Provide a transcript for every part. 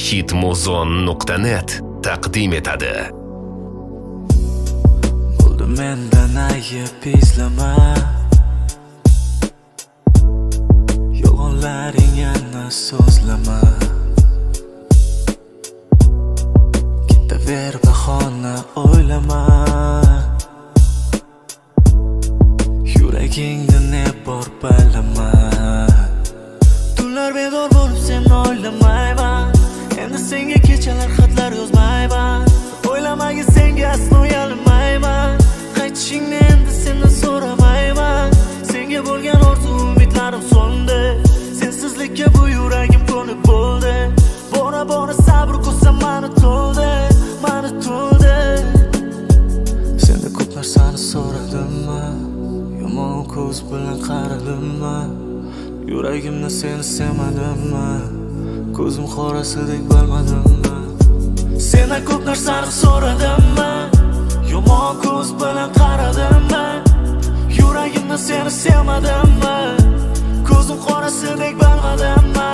hitmuzon.net taqdim etadi. Bo'ldi mendan ayib izlama, yolg'onlaring yana so'zlama. Ketaver bahona o'ylama, yuragingda ne bor bilama. Tunlar bedor bo'lib seni o'ylamayman, endi senga kechalar xatlar yozmayman. O'ylamagin senga aslo uyalmayman, qaytishingni endi sendan so'ramayman. Senga bo'lgan orzu umidlarim so'ndi, sensizlikka bu yuragim ko'nib bo'ldi. Bora bora sabr qilsam mani to'ldi. Senda ko'p narsani so'radimmi, yomon ko'z bilan qaradimmi? Yuragimda seni sevmadimmi, ko'zim qorasidek bilmadimmi? Sendan ko'p narsani so'radimmi, yomon ko'z bilan qaradimmi? Yuragimda seni sevmadimmi, ko'zim qorasidek bilmadimmi?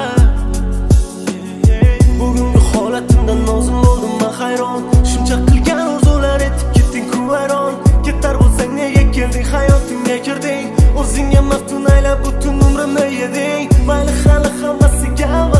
Bugungi holatimdan nozim bo'ldim men hayron, shuncha qilgan orzular etib ketding kuvayron. Ketar bo'lsang nega kelding, hayotimga kirding, o'zingga maftun aylab butun umrimni yeding. Mayli hali hammasiga